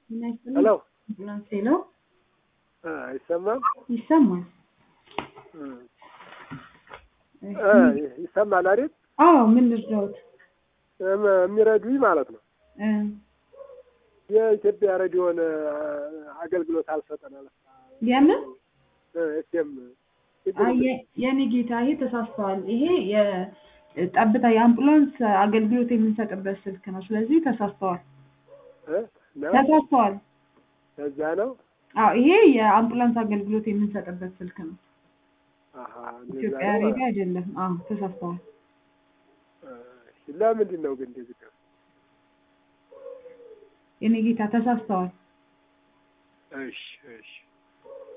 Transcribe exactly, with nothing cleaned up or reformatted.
ሄሎ ሄሎ ይሰማል ይሰማል ይሰማል አይደል? አዎ ምን ልርዳዎት? የሚረዱኝ ማለት ነው። እ የኢትዮጵያ ሬዲዮን አገልግሎት አልሰጠናል። የምን እሺም አየ የኔ ጌታ ይሄ ተሳስተዋል። ይሄ የጠብታ የአምቡላንስ አገልግሎት የምንሰጥበት ስልክ ነው። ስለዚህ ተሳስተዋል እ ተሳስተዋል። እዛ ነው። አዎ ይሄ የአምቡላንስ አገልግሎት የምንሰጥበት ስልክ ነው። አሃ ኢትዮጵያ ሬዲዮ አይደለም። አዎ ተሳስተዋል። ለምንድን ነው ግን እንደዚህ? የኔ ጌታ ተሳስተዋል። እሺ እሺ